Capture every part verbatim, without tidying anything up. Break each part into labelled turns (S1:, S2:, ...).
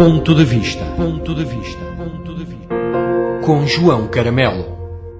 S1: Ponto de vista. Ponto de vista. Ponto de vista. Com João Caramelo.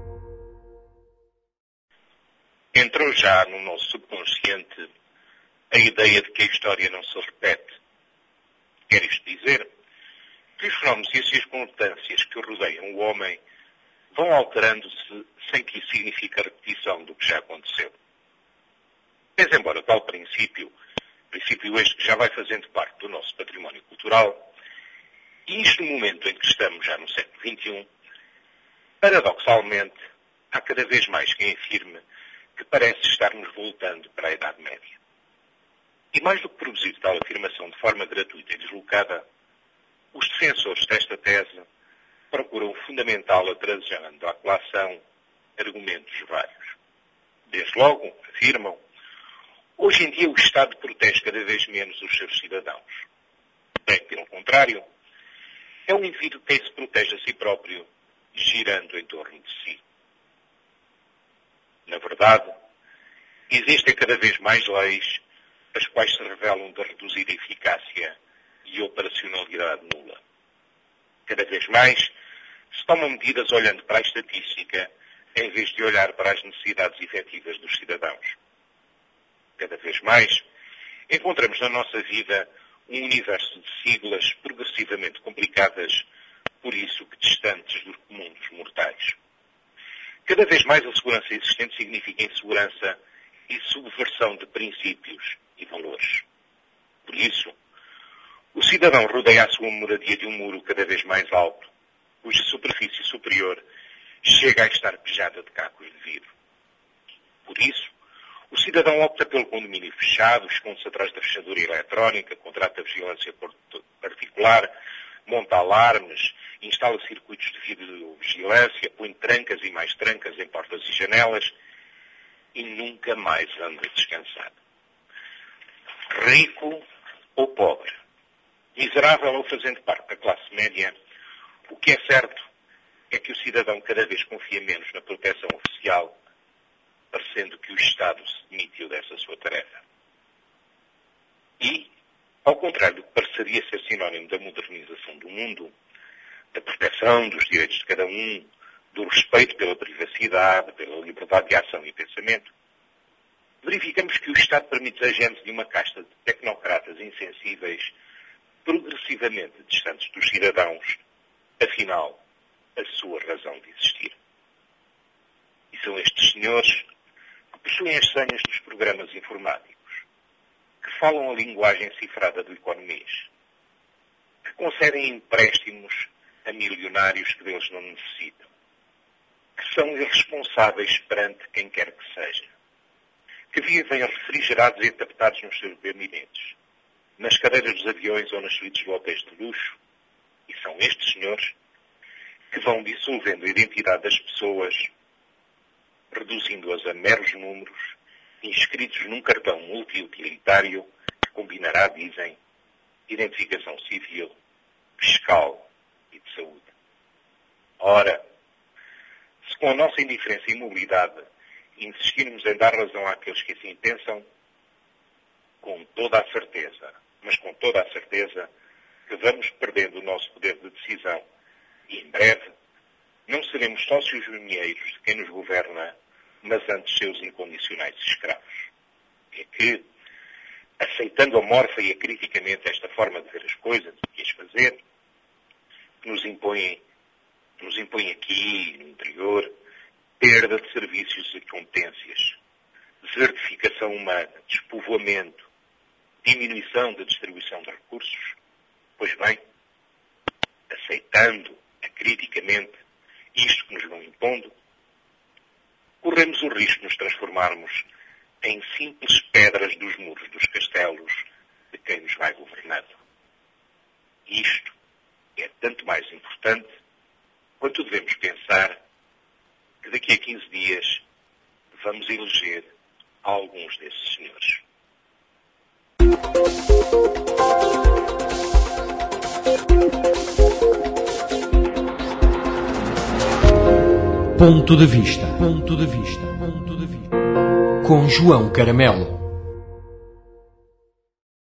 S2: Entrou já no nosso subconsciente a ideia de que a história não se repete. Quer isto dizer que os fenómenos e as circunstâncias que rodeiam o homem vão alterando-se sem que isso signifique a repetição do que já aconteceu. Mas embora tal princípio, princípio este que já vai fazendo parte do nosso património cultural, e isto no momento em que estamos já no século vinte e um, paradoxalmente, há cada vez mais quem afirme que parece estarmos voltando para a Idade Média. E mais do que produzir tal afirmação de forma gratuita e deslocada, os defensores desta tese procuram fundamentá-la trazendo à colação argumentos vários. Desde logo, afirmam, hoje em dia o Estado protege cada vez menos os seus cidadãos. Bem, pelo contrário, é um indivíduo que se protege a si próprio, girando em torno de si. Na verdade, existem cada vez mais leis, as quais se revelam de reduzida eficácia e operacionalidade nula. Cada vez mais se tomam medidas olhando para a estatística, em vez de olhar para as necessidades efetivas dos cidadãos. Cada vez mais encontramos na nossa vida um universo de siglas progressivamente complicadas, por isso que distantes do comum dos mortais. Cada vez mais a segurança existente significa insegurança e subversão de princípios e valores. Por isso, o cidadão rodeia a sua moradia de um muro cada vez mais alto, cuja superfície superior chega a estar pejada de cacos de vidro. Por isso, o cidadão opta pelo condomínio fechado, esconde-se atrás da fechadura eletrónica, contrata vigilância particular, monta alarmes, instala circuitos de videovigilância, põe trancas e mais trancas em portas e janelas e nunca mais anda descansado. Rico ou pobre, miserável ou fazendo parte da classe média, o que é certo é que o cidadão cada vez confia menos na proteção oficial, parecendo que o Estado se demitiu dessa sua tarefa. E, ao contrário do que pareceria ser sinónimo da modernização do mundo, da proteção dos direitos de cada um, do respeito pela privacidade, pela liberdade de ação e pensamento, verificamos que o Estado permite a gente de uma casta de tecnocratas insensíveis, progressivamente distantes dos cidadãos, afinal, a sua razão de existir. E são estes senhores que possuem as senhas dos programas informáticos, que falam a linguagem cifrada do economês, que concedem empréstimos a milionários que deles não necessitam, que são irresponsáveis perante quem quer que seja, que vivem refrigerados e tapetados nos seus gabinetes, nas cadeiras dos aviões ou nas suítes de hotéis de luxo, e são estes senhores que vão dissolvendo a identidade das pessoas, reduzindo-as a meros números, inscritos num cartão multiutilitário que combinará, dizem, identificação civil, fiscal e de saúde. Ora, se com a nossa indiferença e imobilidade insistirmos em dar razão àqueles que assim pensam, com toda a certeza, mas com toda a certeza, que vamos perdendo o nosso poder de decisão e, em breve, não seremos sócios unheiros de quem nos governa, mas antes seus incondicionais escravos. É que, aceitando amorfa e acriticamente esta forma de ver as coisas e as fazer, que nos impõem, nos impõe aqui, no interior, perda de serviços e competências, desertificação humana, despovoamento, diminuição da distribuição de recursos, pois bem, aceitando acriticamente isto que nos vão impondo, corremos o risco de nos transformarmos em simples pedras dos muros dos castelos de quem nos vai governando. Isto é tanto mais importante quanto devemos pensar que daqui a quinze dias vamos eleger alguns desses senhores.
S1: Ponto de vista. Ponto de vista. Ponto de vista. Com João Caramelo.